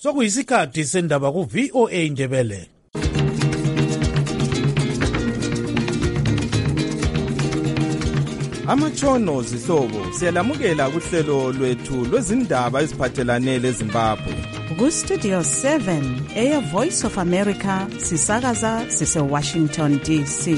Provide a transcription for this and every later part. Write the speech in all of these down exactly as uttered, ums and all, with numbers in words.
sokuyisikhathi sendaba ku-V O A Ndebele. Amatshono zihlobo siyalamukela kuhlelo lwethu lwezindaba eziphathelane leZimbabwe. Ku-Studio seven, Air Voice of America, sisakaza sise-Washington D C.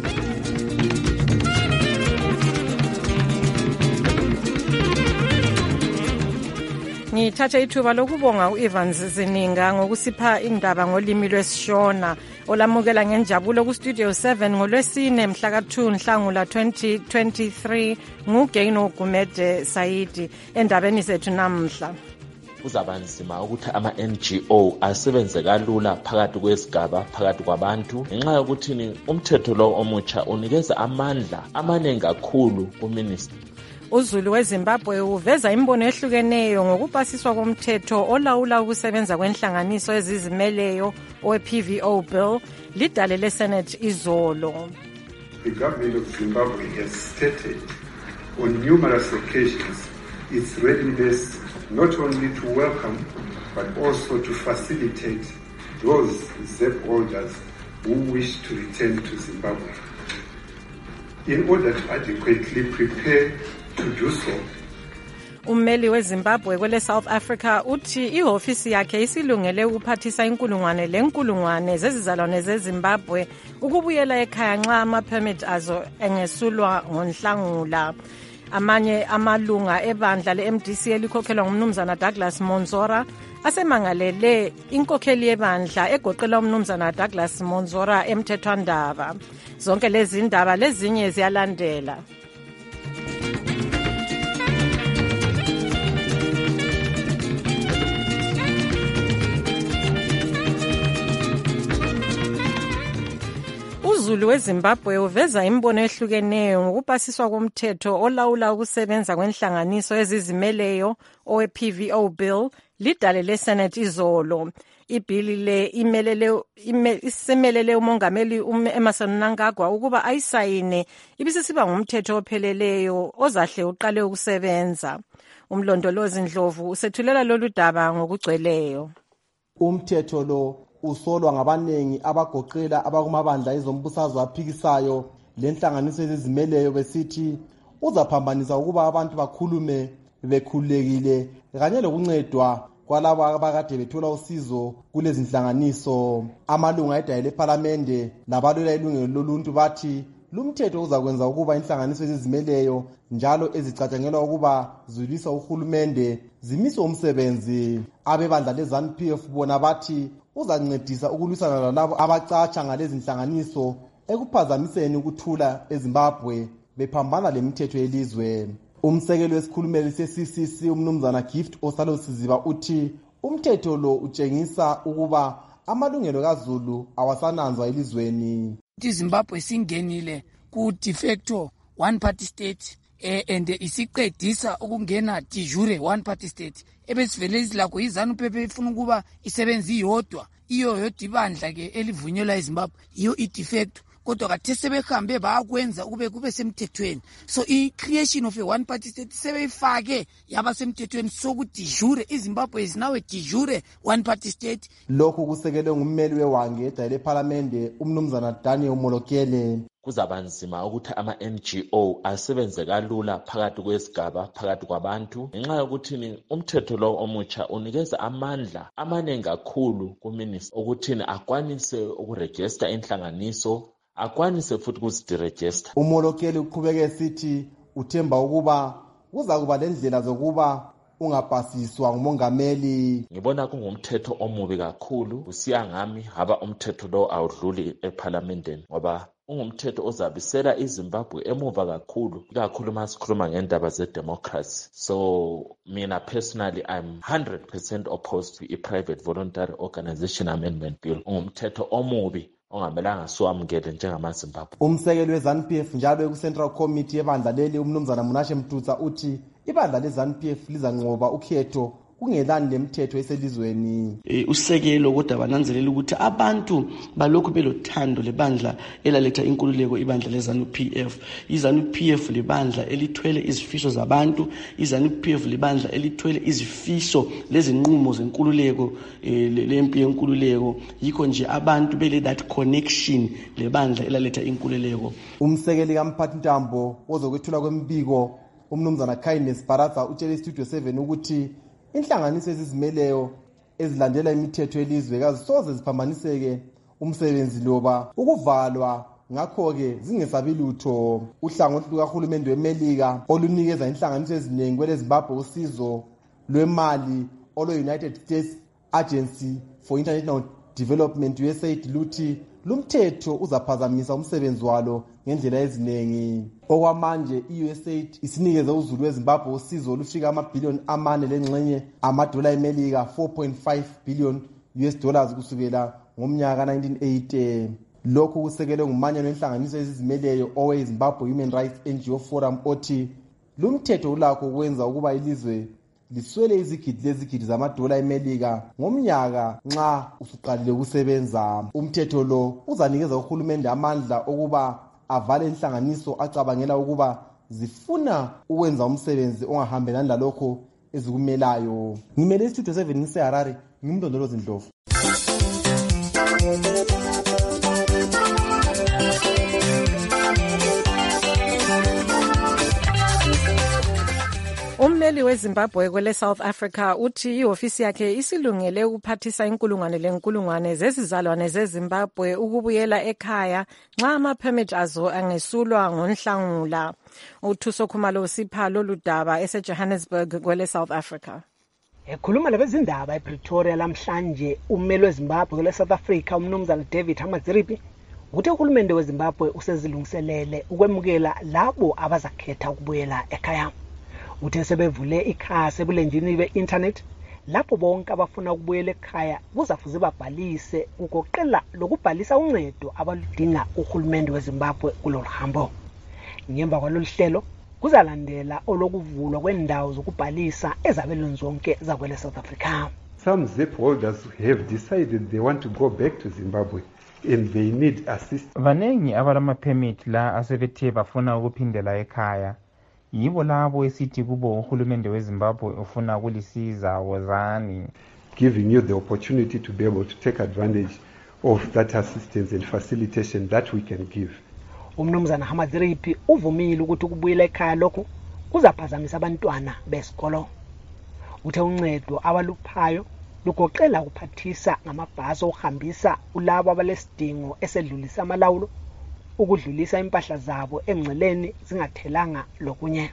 Ngithatha ithuba lokubonga u-Evans Zininga ngokusipha indaba ngolimi lwesishona olamukela ngenjabulo ku-Studio seven ngolwesine mhla ka-two Nhlangula twenty twenty-three nguGaino Gumede Saidi endabeni zethu namhla. Kuzaba nzima ukuthi ama-N G O asebenze kalula phakathi kwesigaba phakathi kwabantu ngenxa yokuthi umthetho lo omutsha unikeza amandla amaningi kakhulu kuminister. uZulu weZimbabwe uveza imbono ehlukeneyo ngokupasiswa komthetho olawula ukusebenza kwenhlanganiso ezizimeleyo owe-P V O bill lidale leSenate izolo. The government of Zimbabwe has stated on numerous occasions its readiness not only to welcome but also to facilitate those Z E P holders who wish to return to Zimbabwe. In order to adequately prepare to do so, ummeli weZimbabwe kwele South Africa uthi ihofisi yakhe isilungele ukuphathisa inkulungwane lenkulungwane zezizalwane zeZimbabwe ukubuyela ekhaya nxa ama-permit azo engesulwa ngoNhlangula. Amanye amalunga ebandla le-M D C elikhokhelwa ngumnumzana Douglas Monzora asemangalele inkokheli yebandla egoqela umnumzana Douglas Monzora emthethwandaba. Zonke lezi ndaba lezinye ziyalandela. uZulu weZimbabwe uveza imbono ehlukeneyo ngokupasiswa komthetho olawula ukusebenza kwenhlanganiso ezizimeleyo owe-P V O bill lidale leSenate izolo. Ibhili le imelele isemelele umongameli uEmmerson Mnangagwa ukuba ayisayine ibisisiba ngumthetho opheleleyo ozahle uqale ukusebenza. Umlondolozi Ndlovu usethulela lolu daba ngokugcweleyo. Umthetho lo usolwa ngabanengi abagoqela abakumabandla ezombusazwe aphikisayo lenhlanganiso ezizimeleyo besithi uzaphambanisa ukuba abantu bakhulume bekhululekile kanye lokuncedwa kwalabo abakade bethola usizo kulezi nhlanganiso. Amalunga edale leParliament labalwela ilungelo loluntu bathi lumthetho uzakwenza ukuba inhlanganiso ezizimeleyo njalo ezicatshangelwa ukuba zulisa uhulumende zimise umsebenzi. Abebandla leZANU P F bona bathi uzancedisa ukulwisana lalabo abacatsha ngalezi nhlanganiso ekuphazamiseni ukuthula eZimbabwe bephambana lemithetho yelizwe. Umsekeli wesikhulumeli se-C C C umnumzana Gift Osalo Siziba uthi umthetho lo utshengisa ukuba amalungelo kaZulu awasananzwa elizweni. iZimbabwe singenile ku de facto one party state eh, and isiqedisa ukungena de jure one party state ebesivele izilakho iZANU P F ifuna ukuba isebenze iyodwa iyo yodwa ibandla ke elivunyelwa eZimbabwe iyo i de facto kodwa kade sebehambe bayakwenza kube kube semthethweni. So i creation of a one party state sebeyifake yaba semthethweni sokuthi jure iZimbabwe is now a de jure one party state. Lokho kusekelwe ngummeli wewange edale leParliament umnumzana Daniel Molokele. Kuzaba nzima ukuthi ama-N G O asebenze kalula phakathi kwesigaba phakathi kwabantu ngenxa yokuthi umthetho lo omutsha unikeza amandla amaningi kakhulu kuminister ukuthi akwanise ukuregister inhlanganiso akwanise futhi ukuziregister. Umolokeli uqhubeke esithi uthemba ukuba kuza kuba lendlela zokuba ungapasiswa ngumongameli. Ngibona kungumthetho omubi kakhulu usiya ngami haba umthetho lo awudluli eParliamenteni ngoba ungumthetho ozabisela iZimbabwe emuva kakhulu kakhulu masikhuluma ngendaba zedemocracy. So mina personally I'm one hundred percent opposed to a private voluntary organization amendment bill. Ungumthetho omubi ongamelanga siwamukele njengamaZimbabwe. Umsekeli weZANU P F njalo ekuCentral Committee yebandla leli umnumzana Munashe Mtutsa uthi ibandla leZANU P F lizanqoba ukhetho kungelani lemithetho eselizweni. Usekelo kodwa bananzelela ukuthi abantu balokhu belothando lebandla elaletha inkululeko ibandla leZANU P F. iZANU P F libandla elithwele izifiso zabantu, iZANU P F libandla elithwele izifiso lezinqumo zenkululeko lempi yenkululeko. Yikho nje abantu bele that connection lebandla elaletha inkululeko. Umsekeli kaMphathi Ntambo ozokwethula kwembiko umnumzana Kindness Baratha utshele Studio seven ukuthi inhlanganiso ezizimeleyo ezilandela imithetho yelizwekazi soze ziphambaniseke umsebenzi loba ukuvalwa, ngakho ke zingesabi lutho. Uhlangothi lukahulumende weMelika olunikeza inhlanganiso eziningi kwele Zimbabwe usizo lwemali olwe-United States Agency for International Development U S A I D luthi lumthetho uzaphazamisa umsebenzi walo ngendlela eziningi. Okwamanje i-U S A I D isinikeze uzulu weZimbabwe usizo olufika amabhiliyoni amane lengxenye amadola eMelika four point five billion U S dollars kusukela ngomnyaka nineteen eighty. Lokhu kusekelwe ngumanyano wenhlanganiso ezizimeleyo owe-Zimbabwe Human Rights N G O Forum othi lumthetho ulakho ukwenza ukuba ilizwe liswele izigidi lezigidi zamadola eMelika ngomnyaka nxa usuqalile ukusebenza. Umthetho lo uzanikeza uhulumende amandla okuba avale inhlanganiso acabangela ukuba zifuna ukwenza umsebenzi ongahambelani lalokho ezikumelayo. Ngimele Studio seven ngiseHarare, ngimndondolozi Ndlovu. Ummeli weZimbabwe kwele South Africa uthi ihofisi yakhe isilungele ukuphathisa inkulungwane lenkulungwane zezizalwane zeZimbabwe ukubuyela ekhaya nxa ama-permit azo angesulwa ngoNhlangula. uThuso Khumalo usipha lolu daba eseJohannesburg kwele South Africa. Ekhuluma labezindaba ePretoria lamhlanje, ummeli weZimbabwe kwele South Africa umnumzana David Hamadziripi uthe uhulumende weZimbabwe usezilungiselele ukwemukela labo abazakhetha ukubuyela ekhaya. Uthe sebevule ikhasi ebulenjini be-internet lapho bonke abafuna ukubuyela ekhaya kuzafuze babhalise ugoqela lokubhalisa uncedo abaludinga uhulumende weZimbabwe kulolu hambo. Ngemva kwalolu hlelo kuzalandela olokuvulwa kwendawo zokubhalisa ezabelweni zonke zakwele South Africa. Some ZIP holders have decided they want to go back to Zimbabwe and they need assistance. Vanengi abalama permit la asebethe bafuna ukuphindela ekhaya. Yibo labo esithi kubo uhulumende weZimbabwe ufuna ukulisiza wozani. Giving you the opportunity to be able to take advantage of that assistance and facilitation that we can give. Umnumzana Hamadziripi uvumile ukuthi ukubuyela ekhaya lokho kuzaphazamisa abantwana besikolo. Uthe uncedo abaluphayo lugoqela ukuphathisa ngamabhasi okuhambisa ulabo abalesidingo esedlulisa amalawulo, ukudlulisa impahla zabo engceleni zingathelanga lokunye.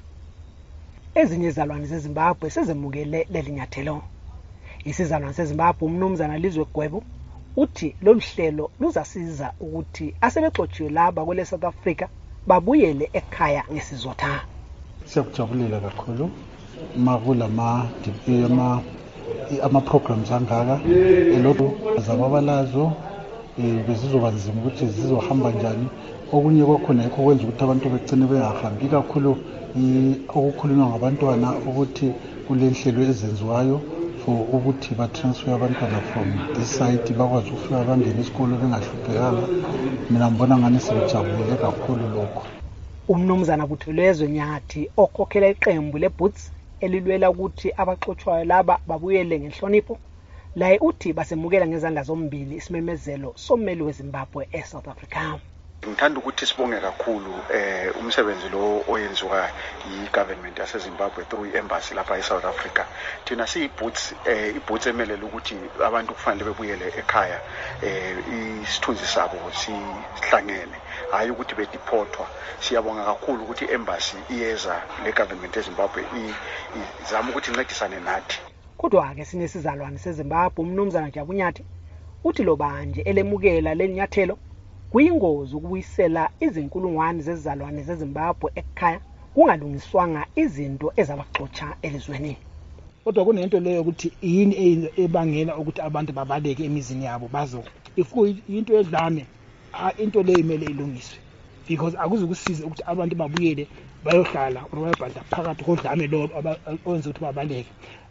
Ezinye izalwane zeZimbabwe sezemukele leli nyathelo. Isizalwane seZimbabwe umnumzana Lizwe Gwebo uthi lolu hlelo luzasiza ukuthi asebexotshiwe laba kwele South Africa babuyele ekhaya ngesizotha. Siyakujabulela kakhulu makula ma ama ama programs angaka elokhu zababalazo bezizoba nzima ukuthi zizohamba njani. Okunye kwakhona yikho kwenza ukuthi abantu begcine bengahambi kakhulu okukhulunywa ngabantwana ukuthi kulenhlelo ezenziwayo for ukuthi ba transfer abantwana from this side bakwazi ukufika bangene isikolo bengahluphekanga. Mina ngibona ngani sibujabule kakhulu lokho. Umnumzana Buthelezwe Nyathi okhokhela iqembu leBoots elilwela ukuthi abaxoxwayo laba babuyele ngenhlonipho laye uthi basemukela ngezandla zombili isimemezelo sommeli weZimbabwe eSouth Africa. Ngithanda ukuthi sibonge kakhulu eh umsebenzi lo oyenziwa yi-government yaseZimbabwe through embassy lapha eSouth Africa. Thina siyiBoots eh iBoots emelele ukuthi abantu kufanele bebuyele ekhaya eh isithunzi sabo sihlangene, hayi ukuthi bedeportwa. Siyabonga kakhulu ukuthi embassy iyeza le-government yeZimbabwe izama ukuthi incedisane nathi. Kodwa ke sinesizalwane seZimbabwe umnumzana Jabunyathi uthi lo banje elemukela lenyathelo kuyingozi ukubuyisela izinkulungwane zezizalwane zeZimbabwe ekhaya kungalungiswanga izinto ezabaxotsha elizweni. Kodwa kunento leyo ukuthi yini ebangela ukuthi abantu babaleke emizini yabo bazo. If into edlame into leyo imele ilungiswe, because akuzukusiza ukuthi abantu babuyele bayohlala or bayabhanda phakathi kodlame lo owenza ukuthi babaleke.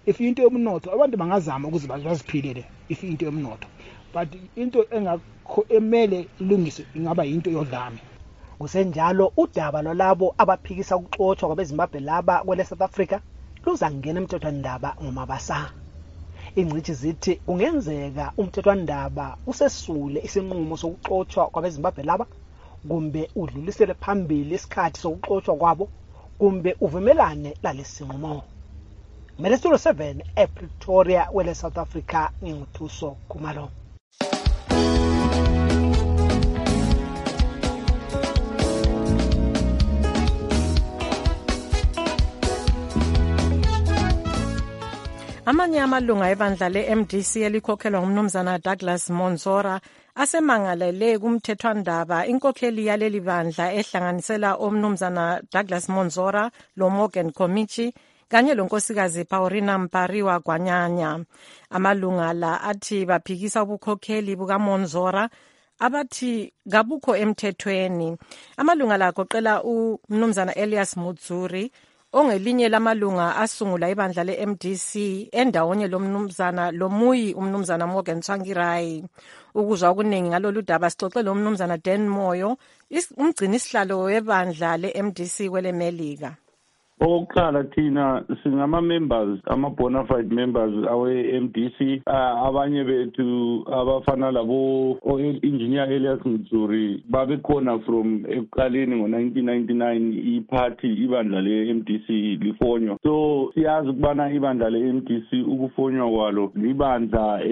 if into yomnotho abantu bangazama ukuze baziphilele if into yomnotho, but into engakho emele ilungiswe ingaba into yodlame. Kusenjalo udaba lolabo abaphikisa ukuxothwa kwabeZimbabwe laba kwele South Africa luzangena emthethwandaba ngomabasa. Ingcithi zithi kungenzeka umthethwandaba usesule isinqumo sokuxothwa kwabeZimbabwe laba, kumbe udlulisele phambili isikhathi sokuxothwa kwabo, kumbe uvumelane lalesinqumo. Merestulo seven ePretoria kwele South Africa nginguthuso Khumalo. Amanye amalunga ebandla le-M D C elikhokhelwa ngumnumzana Douglas Monzora asemangalele kumthethwandaba inkokheli yaleli bandla ehlanganisela omnumzana Douglas Monzora lo Morgan Komichi kanye lonkosikazi Paulina Mpariwa Gwanyanya. Amalunga la athi baphikisa ubukhokheli bukaMonzora abathi ngabukho emthethweni. Amalunga la agoqela umnumzana Elias Mutsuri ongelinye lamalunga asungula ibandla le-M D C endawonye lomnumzana lomuyi umnumzana Morgan Tsvangirai. Ukuzwa okuningi ngalolu daba sixoxe lo mnumzana Dan Moyo, umgcini sihlalo webandla le-M D C kwele Melika. Oqala thina singama-members, ama-bona fide members awe-M D C, uh, abanye bethu abafana labo o-engineer Elias Mutsuri babekhona from ekuqaleni ngo-nineteen ninety-nine iphathi ibandla le-M D C lifonywa. So siyazi ukubana ibandla le-M D C ukufonywa kwalo libandla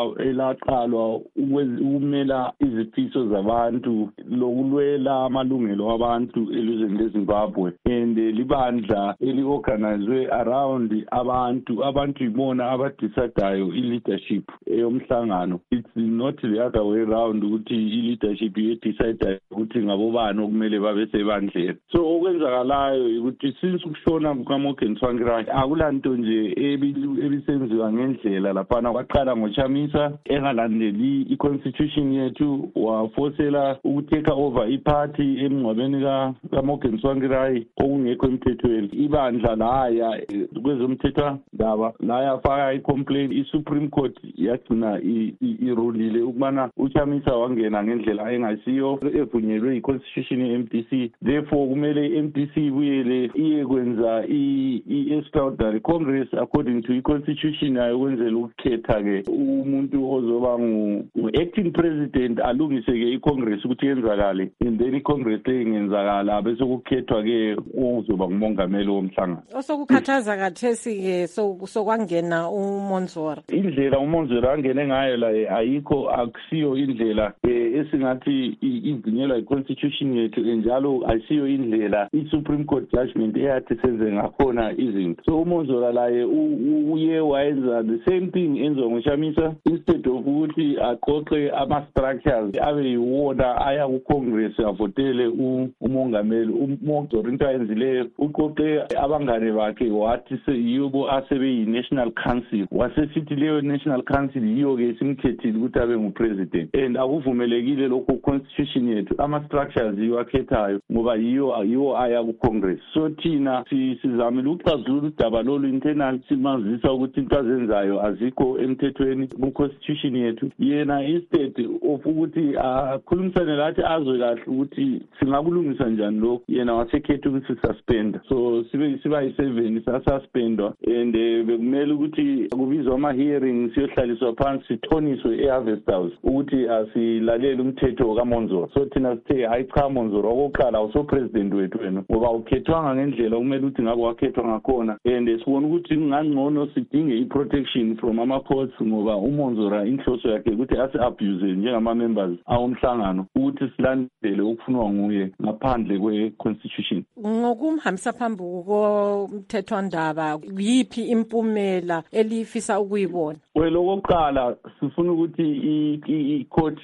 elaqalwa ukumela izifiso zabantu lokulwela amalungelo abantu elizweni leZimbabwe, and libandla eli-organizwe around abantu abantu ibona abadecidayo i-leadership eyomhlangano. It's not the other way around ukuthi i-leadership yedecidayo ukuthi ngabobani okumele babe sebandleni. So okwenzakalayo ukuthi since ukushona kukaMorgan Tsvangirai akulanto nje ebisenziwa ngendlela laphana. Kwaqala ngoChamisa engalandeli i-constitution yethu, wafosela ukuteka over iparty emngcwabeni kaMorgan Tsvangirai okungekho emthethweni. Ibandla laya kwezomthethwandaba laya faka i-complaint, i-Supreme Court yagcina irulile ukubana uChamisa wangena ngendlela engasiyo evunyelwe i-constitution ye-M D C. Therefore kumele i-M D C ibuyele iye kwenza i-extraordinary congress according to i-constitution yayo kwenzela ukukhetha-ke umuntu ozoba ngu-acting president, alungise-ke i-congress ukuthi yenzakale, and then i-congress le ingenzakala bese kukhethwa-ke ozoba ngumongameli womhlangano. Osokukhathaza kathesi-ke sokwangena uMonzora, indlela uMonzora angene ngayo la ayikho, akusiyo indlela esingathi ivunyelwa i-constitution yethu, njalo ayisiyo indlela i-Supreme Court judgment eyathi senze ngakhona izinto. So uMonzora laye uye wayenza the same thing enziwa ngoChamisa, instead of ukuthi aqoqe ama-structures abe yiwona aya ku-congress avotele umongameli. uMonzora into ayenzileyo uqoqe abangane bakhe wathi yibo asebeyi-national council, wasesithi leyo national council yiyo-ke simkhethile ukuthi abe ngupresident, and akuvumelekile lokho constitution yethu. Ama-structures yiwo akhethayo ngoba yiyo yiwo aya ku-congress. So thina sizamile ukuxazulula udaba lolu internal, simazisa ukuthi into azenzayo azikho emthethweni ku-constitution yethu. Yena instead of ukuthi akhulumisane lathi azwe kahle ukuthi singakulungisa njani lokho, yena wasekhetha ukuthi suspend. So sibe siba yi-seven sasuspendwa, and bekumele ukuthi kubizwa ama-hearing siyohlaliswa phansi sithoniswe e-Harvest House ukuthi asilalele umthetho kaMonzora. So thina sithe hayi cha, Monzora okokuqala awuso-president wethu wena, ngoba ukhethwanga ngendlela kumele ukuthi ngabe wakhethwa ngakhona, and sibona ukuthi kungangcono sidinge i-protection from ama-courts ngoba uMonzora inhloso yakhe ukuthi asi-abuse njengama-members awomhlangano ukuthi silandele okufunwa nguye ngaphandle kwe-constitution. Ngokumhambisa phambili komthethwandaba yiphi impumela elifisa ukuyibona? Well, okokuqala sifuna ukuthi i-court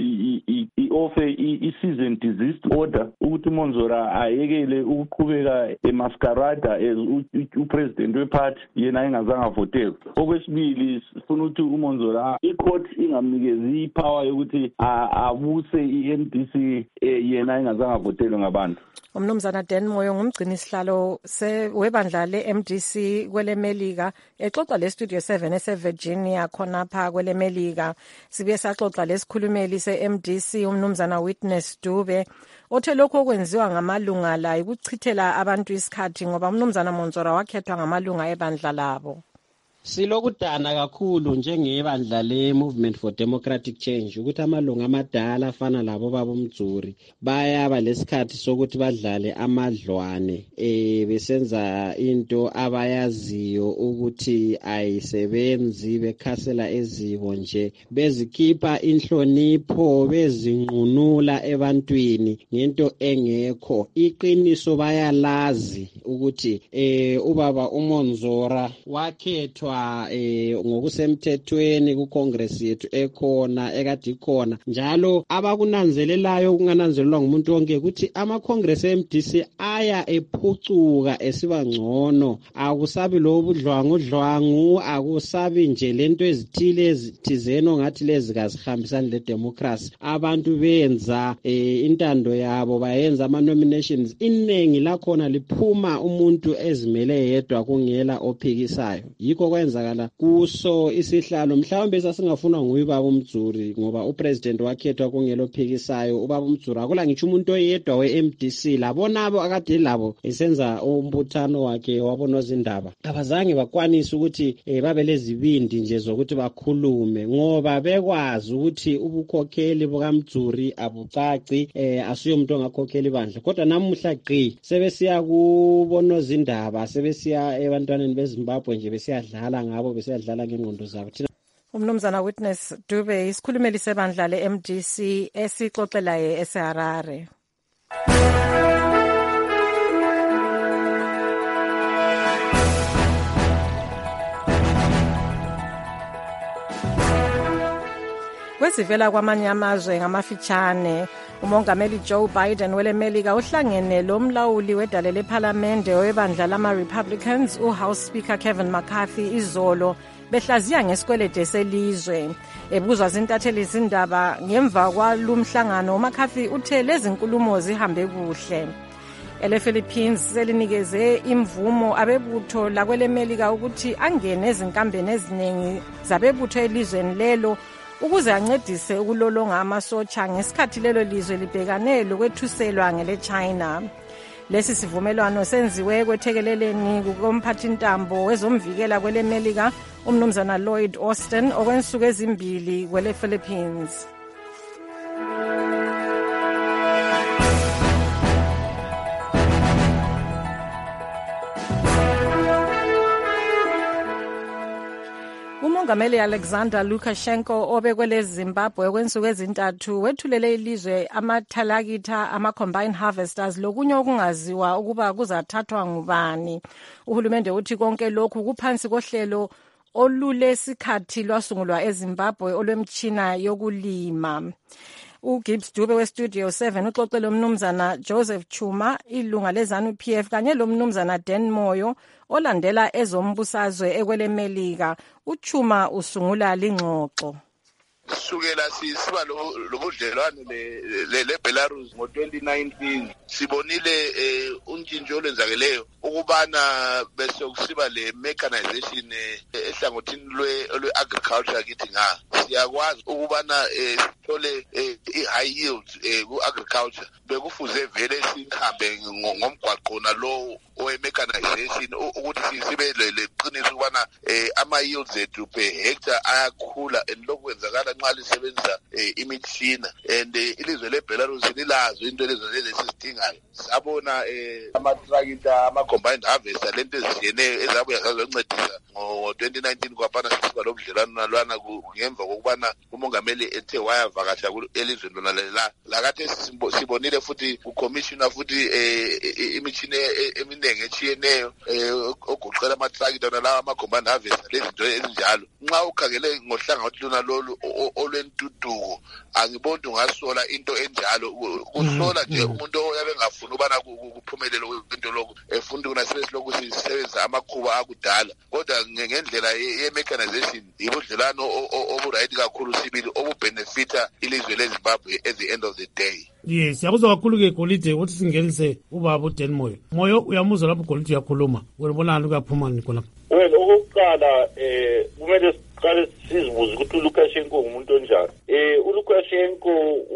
i-offer i-cease and desist order ukuthi uMonzora ayekele ukuqhubeka emaskarada as upresident weparty yena engazange avotelwe. Okwesibili sifuna ukuthi uMonzora i-court ingamnikezi ipower yokuthi abuse i-M D C yena engazange avotelwe ngabantu. Umnumzana Dan Moyo ngumgcini sihlalo webandla le-M D C kwele Melika exoxa le studio seven ese-Virginia khonapha kwele Melika. Sibuye saxoxa lesikhulumeli se-M D C umnumzana Witness Dube othe lokho okwenziwa ngamalunga la ukuchithela abantu isikhathi ngoba umnumzana Monzora wakhethwa ngamalunga ebandla labo. Silokudana kakhulu njengebandla le-Movement for Democratic Change ukuthi amalunga amadala afana labo baba uMdzuri bayaba lesikhathi sokuthi badlale amadlwane eh besenza into abayaziyo ukuthi ayisebenzi bekhasela eziko nje bezikhipha inhlonipho bezinqunula ebantwini ngento engekho. Iqiniso bayalazi ukuthi eh ubaba uMonzora wakhethwa eh ngokusemthethweni ku Congress yethu ekhona ekade ikhona njalo abakunanzelelayo kungananzelelwa ngumuntu wonke ukuthi ama Congress e-M D C aya ephucuka esiba ngcono. Akusabi lo budlwangu dlwangu, akusabi nje lento ezithile ezithizeno ngathi lezi kazihambisani le democracy. Abantu benza eh, intando yabo bayenza ama nominations inengi lakhona liphuma umuntu ezimele yedwa kungela ophikisayo. Yikho kwenzakala kuso isihlalo mhlawumbe sasingafuna nguye baba uMdzuri ngoba upresident wakhethwa kungelo phikisayo ubaba uMdzuri akula ngitsho umuntu oyedwa we-M D C labonabo akade labo esenza umbuthano wakhe wabonozindaba abazange bakwanisa ukuthi eh, babe lezibindi nje zokuthi bakhulume ngoba bekwazi ukuthi ubukhokheli bukaMdzuri abucaci eh, asiyo umuntu ongakhokheli bandla kodwa namuhla gqi sebesiya kubonozindaba sebesiya ebantwaneni beZimbabwe nje besiyadlala ngabo besiyadlala ngengqondo zabo. Umnumzana Witness Dube isikhulumeli sebandla le-M D C esixoxelaye eseHarare. Kwesivela kwamanye amazwe ngamafitshane umongameli Joe Biden wele Melika uhlangene lo mlawuli wedale leParliamente webandla lama-Republicans uHouse Speaker Kevin McCarthy izolo behlaziya ngesikwelede selizwe. Ebuzwa zintatheli zindaba ngemva kwalumhlangano uMcCarthy uthe lezi nkulumo zihambe kuhle. Ele Philippines selinikeze imvumo abebutho lakwele Melika ukuthi angene ezinkambeni eziningi zabebutho elizweni lelo ukuze ancedise ukulolonga amasotsha ngesikhathi lelo lizwe libhekane lokwethuselwa ngele China. Lesi sivumelwano senziwe kwethekeleleni kukomphathintambo wezomvikela kwele Melika umnumzana Lloyd Austin okwensuku ezimbili kwele Philippines. Umongameli Alexander Lukashenko obekwele Zimbabwe kwensuku ezintathu wethulele ilizwe amathalakitha ama-combine harvesters lokunye okungaziwa ukuba kuzathathwa ngubani. Uhulumende uthi konke lokhu kuphansi kohlelo olulesikhathi lwasungulwa eZimbabwe olwemtshina yokulima. uGibbs Dube westudio seven uxoxele umnumzana Joseph Chuma ilunga leZANU P F kanye lomnumzana Dan Moyo olandela ezombusazwe ekwele Melika. Uchuma usungula lingxoxo. Sukela siba lobudlelwano le le Belarus ngo twenty nineteen sibonile untshintsho olwenzakeleyo ukubana bese kusiba le mechanization ehlangothini lwe agriculture kithi nga siyakwazi ukubana sithole i-high yield ku agriculture bekufuze vele sihambe ngomgwaqo nalo owe-mechanization ukuthi sibe leqiniso ukubana ama-yields ethu per hectare ayakhula and lokhu kwenzakala nxa lisebenzisa imitshina and ilizwe leBelarus lilazo into lezo lezi sizidingayo. Sabona ama-tractor ama-combined harvester lento ezishiyeneyo ezabuya zazoncedisa ngo twenty nineteen kwaphana sisiba lobudlelwano nalwana ngemva kokubana umongameli ethe wayavakasha elizweni lona lela lakathe sibonile futhi ucommissioner futhi imitshina eminingi etshiyeneyo ogoqela ama-tractor nalawa ama-combined harvester lezinto ezinjalo. Nxa ukhangele ngohlangothi lona lolu olwentuduko angiboni ungasola into enjalo kusola nje umuntu oyabe ngafuna ubana kuphumelele into lokho efunda kuna sebesilokhu sisebenza amakhuba akudala kodwa ngendlela ye-mechanization ibudlelwano oburight kakhulu sibili obubenefita ilizwe leZimbabwe at the end of the day. Yes, yakuzwa kakhulu ke Golide uthi singenise ubaba uDan Moyo. Moyo uyamuzwa lapho Golide uyakhuluma. Ubonana uyaphuma ni khona. Well, okokuqala eh kumele siqale sizibuze ukuthi uLukashenko ngumuntu onjani. Eh uLukashenko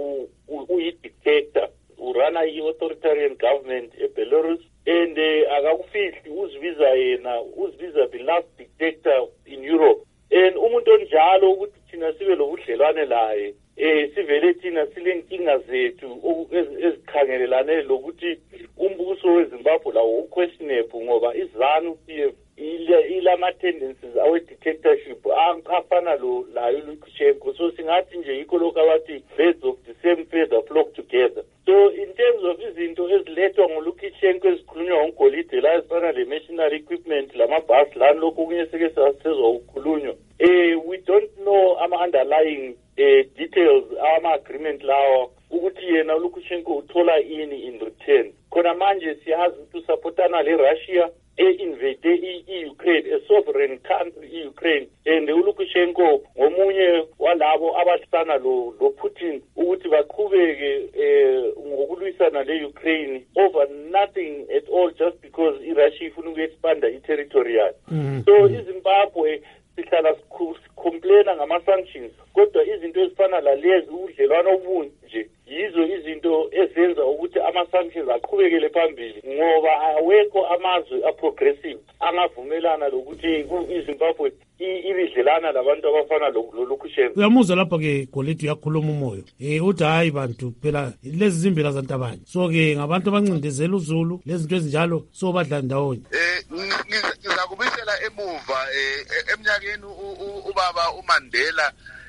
uyi-dictator, urana i-authoritarian government eBelarus, and akakufihli uzibiza yena, uzibiza the last dictator in Europe. And umuntu onjalo ukuthi thina sibe lobudlelwane laye, eh sivele thina silenkinga zethu ezikhangelelane lokuthi umbuso weZimbabwe lawo uquestionable ngoba iZANU P F ilama tendencies awe dictatorship afana lo layo uLukashenko. So singathi nje yikho lokho abathi birds of the same feather flock together. So in terms of izinto ezilethwa nguLukashenko ezikhulunywa ngogolide la ezifana le machinery equipment lamabhasi lani lokhu kunye seke sasezwa ukukhulunywa, eh we don't know ama underlying eh details ama agreement lawo ukuthi yena uLukashenko uthola ini in return. Khona manje siyazi ukuthi usupportana le Russia e-invade i-Ukraine, a sovereign country i-Ukraine, and uLukashenko ngomunye walabo abasana lo lo Putin ukuthi baqhubeke eh ngokulwisana le-Ukraine over nothing at all, just because iRussia ifuna uku-expanda i-territorial. So iZimbabwe sihlala complaina ngama-sanctions, kodwa izinto ezifana lalezi udlelwano obunje yizo izinto ezenza ukuthi ama-sanctions aqhubekele phambili, ngoba awekho amazwe a-progressive angavumelana lokuthi iZimbabwe ibidlelana labantu abafana loLukashenko. Uyamuzwa lapha-ke Golide uyakhuluma umoyo um uthi hayi bantu phela lezi zimbila zantabanye, so-ke ngabantu abancindezela uZulu lezinto ezinjalo so badla ndawonye. um ngizakubisela emuva um eminyakeni ubaba uMandela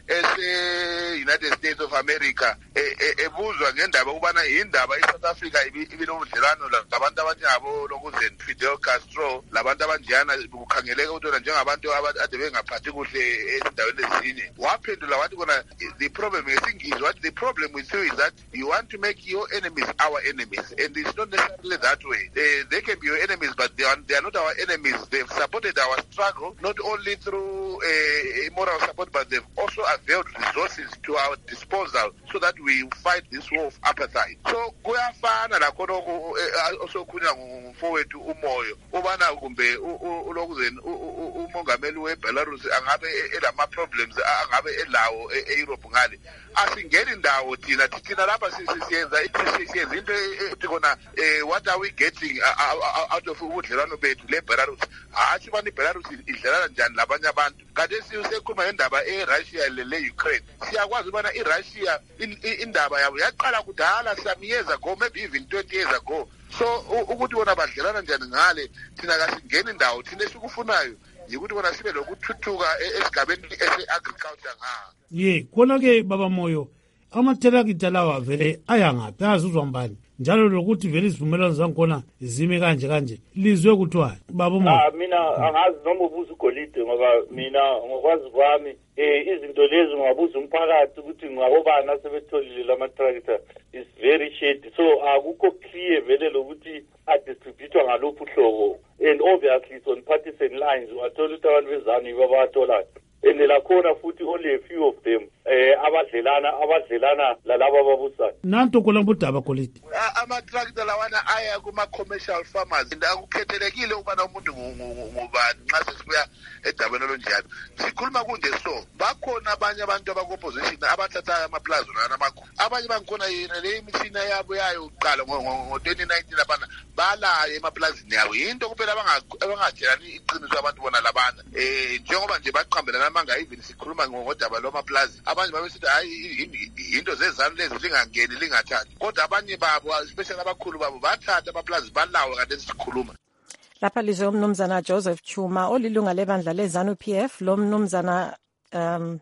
ese-United States of America ebuzwa ngendaba ukubana yindaba i-South Africa ibilobudlelwano labantu abanjengabo lokuzeni Fidel Castro, labantu abanjeyana kukhangeleka ukuthi njengabantu ade bengaphathi kuhle ezindaweni ezinye. Waphendula wathi kona the problem ngesingisi wathi the problem with you is that you want to make your enemies our enemies, and it's not necessarily that way. They, they can be your enemies, but they are, they are not our enemies. They've supported our struggle not only through uh, moral support, but they've also availed resources to our disposal so that we fight this war of apartheid. So kuyafana lakho lokho osokhulunywa ngumfowethu umoyo ubana kumbe ulokuzeni umongameli weBelarus angabe elama problems angabe elawo eEurope ngale. Asingeni indawo thina thina lapha sisiyenza isiyenza into ethi kona what are we getting out of ubudlelwano bethu leBelarus? Athi bani iBelarus idlelana njani labanye abantu? Kade siyosekhuluma ngendaba eRussia le-Ukraine. Siyakwazi ubana iRussia indaba yabo yaqala kudala some years ago, maybe even twenty years ago. So ukuthi bona badlelana njani ngale thina kasingeni indawo thina esikufunayo yikuthi bona sibe lokuthuthuka esigabeni ese-agriculture ngaha. Ye khona-ke baba Moyo amathelakita lawa vele ayangaphi azuzwa mbani njalo lokuthi vele isivumelwano zangikhona zime kanje kanje lizwe kuthiwani baba Moyo? Ah mina angazi noma ubuza uGolide ngoba mina ngokwazi kwami eh izinto lezi ngabuza umphakathi ukuthi ngabobani asebetholile lama-tractor is very shady, so akukho clear vele lokuthi adistributwa ngaluphi uhlobo, and obviously it's on partisan lines. Wathola ukuthi abantu bezanu yibo abawatholayo, and lakhona futhi only a few of them eh abadlelana abadlelana lalabo ababusayo. Nanto kolamba udaba Golide. Ama-tractor lawana aya kuma-commercial farmers, and akukhethelekile ukubana umuntu ngubani nxa sesibuya edabeni olunjalo. Sikhuluma kunje so bakhona abanye abantu abako-opposition abathatha amaplazi nana amakhulu, abanye bangikhona yena le imitshina yabo yayo uqala ngo-twenty nineteen abana balayo emaplazini yawo. Yinto kuphela abangatshelani iqiniso abantu bona labana um njengoba nje baqambelana amanga even sikhuluma ngodaba lwamaplazi, abanye babesithi hayi yinto zezanu lezi lingangeni lingathathi, kodwa abanye babo especially abakhulu babo bathatha amaplazi balawo kade sikhuluma. Lapha lizwe umnumzana Joseph Chuma olilunga lebandla leZANU P F, lo mnumzana um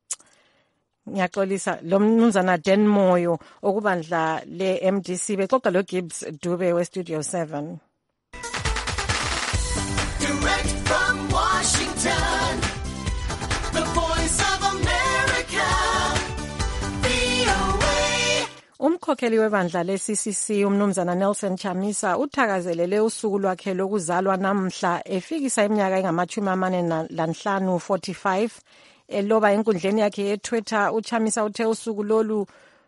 ngiyaxolisa lo mnumzana Dan Moyo okubandla le-M D C bexoxa lo Gibbs Dube we-Studio seven. Direct from Washington, the voice of America, V O A. Umkhokheli webandla le-C C C umnumzana Nelson Chamisa uthakazelele usuku lwakhe lokuzalwa namhla efikisa iminyaka engamachumi amane lanhlanu forty-five. Eloba enkundleni yakhe yeTwitter uChamisa uthe usuku lolu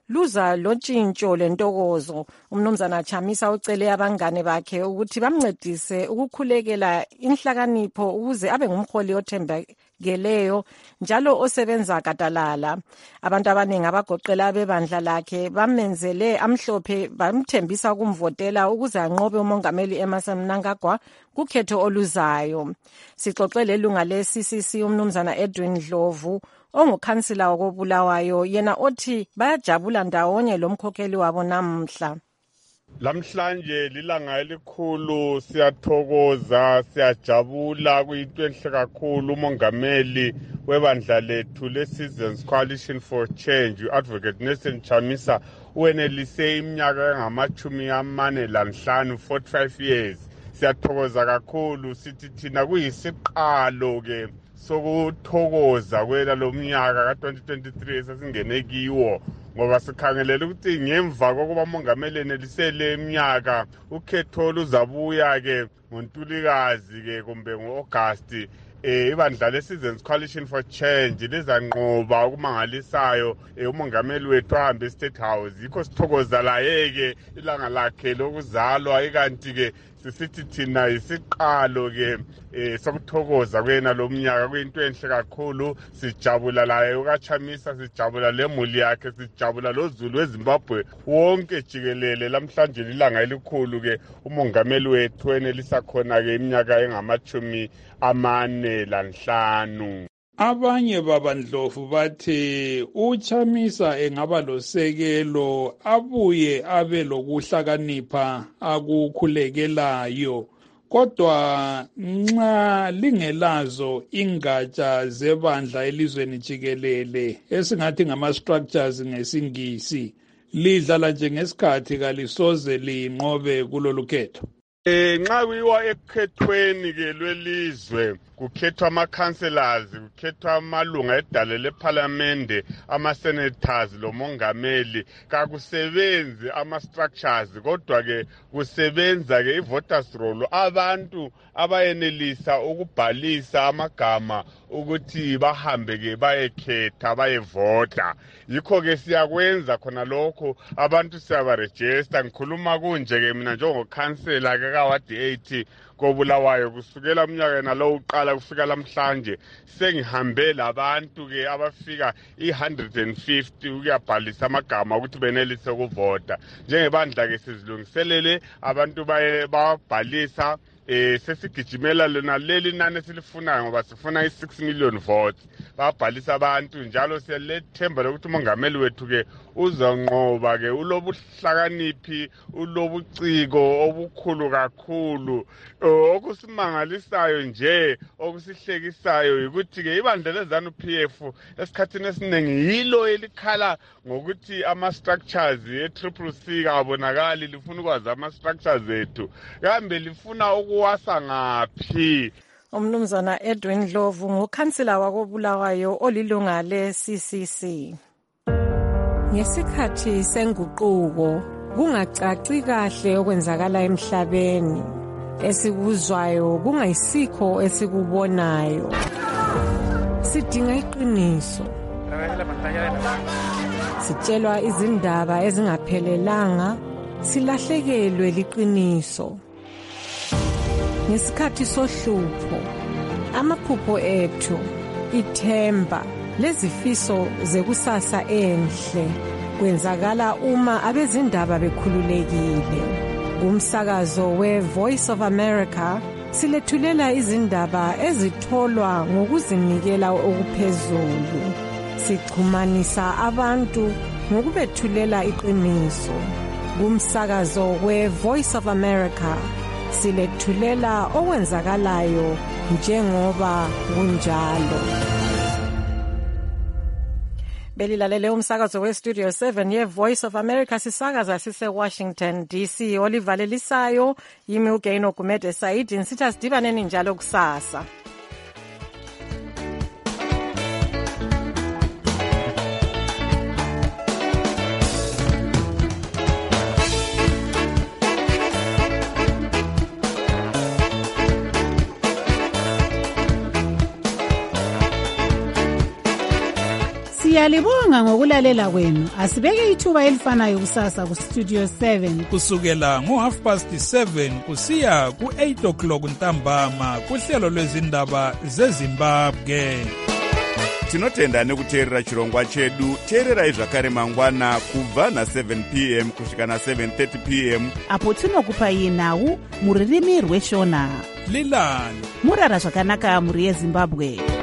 luza lontshintsho lentokozo. Umnumzana Chamisa ucele abangane bakhe ukuthi bamncedise ukukhulekela inhlakanipho ukuze abe ngumholi othembekeleyo njalo osebenza gadalala. Abantu abaningi abagoqela bebandla lakhe bamenzele amhlophe bamthembisa ukumvotela ukuze anqobe umongameli Emmerson Mnangagwa kukhetho oluzayo. Sixoxe lelunga le-C C C umnumzana Edwin Ndlovu ongukhansila wakobulawayo yena othi bayajabula ndawonye lomkhokheli wabo namhla. Lamhlanje lilanga elikhulu, siyathokoza, siyajabula, kuyinto enhle kakhulu. Umongameli webandla lethu le-Citizens Coalition for Change, u-Advocate Nelson Chamisa, uwenelise iminyaka engamachumi amane lanhlanu, forty-five years. Siyathokoza kakhulu, sithi thina kuyisiqalo ke sokuthokoza kwela lo mnyaka ka twenty twenty-three esasingene kiwo, ngoba sikhangelela ukuthi ngemva kokuba umongameli enelisele iminyaka ukhetho luzabuya ke ngoNtulikazi ke kumbe ngo-August. Eh ibandla le-Citizens Coalition for Change lizanqoba okumangalisayo umongameli wethu ahambe e-State House. Yikho sithokoza laye-ke ilanga lakhe lokuzalwa, ikanti ke sisithi thina isiqalo ke eh sokuthokoza kwena lo mnyaka, kuyinto enhle kakhulu. Sijabula laye ukaChamisa, sijabula lemuli yakhe, sijabula loZulu weZimbabwe wonke jikelele. Lamhlanje lilanga elikhulu ke umongameli wethu enelisa khona ke iminyaka engamachumi amane lanhlanu. Abanye babandlovu bathi uChamisa engaba losekelo abuye abe lokuhlakanipha akukhulekelayo, kodwa nxa lingelazo ingatsha zebandla elizweni jikelele esingathi ngama-structures ngesingisi, lidlala njengesikhathi kalisoze linqobe kulolu khetho. Eh nxa kuyiwa ekhethweni ke lwelizwe, kukhethwa ama-councillors, kukhethwa amalunga edale lephalamende, ama-senators lomongameli, kakusebenzi ama-structures, kodwa ke kusebenza ke i-voters roll, abantu abayenelisa ukubhalisa amagama ukuthi bahambe ke bayekhetha bayevota. Yikho ke siyakwenza khona lokho, abantu siyabaregister. Ngikhuluma kunje ke mina njengokhansela ke kawadi eighty kobulawayo, kusukela umnyaka nalo uqala kufika lamhlanje sengihambe labantu ke abafika one hundred fifty ukuyabhalisa amagama ukuthi benelise ukuvota. Njengebandla ke sizilungiselele abantu baye babhalisa. Eh sesigijimela lona leli nani silifunayo ngoba sifuna i-six million votes. Babhalisa abantu njalo siyalethemba lokuthi umongameli wethu ke uzanqoba ke ulobuhlakaniphi, ulobuciko obukhulu kakhulu. Okusimangalisayo nje, okusihlekisayo ukuthi ke ibandla leZANU P F esikhathini esiningi yilo elikhala ngokuthi ama-structures e-Triple C kabonakali, lifuna ukwazi ama-structures ethu kambe lifuna ukuwasa ngaphi. Umnumzana Edwin Ndlovu ngukhansila wakobulawayo olilunga le-C C C. Ngesikhathi senguquko kungacaci kahle okwenzakala emhlabeni, esikuzwayo kungayisikho esikubonayo. Sidinga iqiniso, sitshelwa izindaba ezingaphelelanga, silahlekelwe liqiniso. Ngesikhathi sohlupho, amaphupho ethu, ithemba lezifiso zekusasa enhle kwenzakala uma abezindaba bekhululekile. Kumsakazo we-Voice of America silethulela izindaba ezitholwa ngokuzinikela okuphezulu. Sichumanisa abantu ngokubethulela iqiniso. Kumsakazo we-Voice of America silethulela okwenzakalayo njengoba kunjalo. Belilalele umsakazo we-Studio seven ye-Voice of America, sisakaza sise-Washington D C. Olivalelisayo yimi uGaino Gumede Saidi, nsitha sidibaneni njalo kusasa. Siyalibonga ngokulalela kwenu. Asibeke ithuba elifanayo kusasa ku Studio seven kusukela ngo half past seven kusiya ku eight o'clock ntambama kuhlelo lwezindaba zeZimbabwe. Tinotenda nekuteerera chirongwa chedu. Teererai zvakare mangwana kubva na seven p m kusvika na seven thirty p m apo tinokupai nhau muririmi rweshona. Lilani murara zvakanaka muri yeZimbabwe.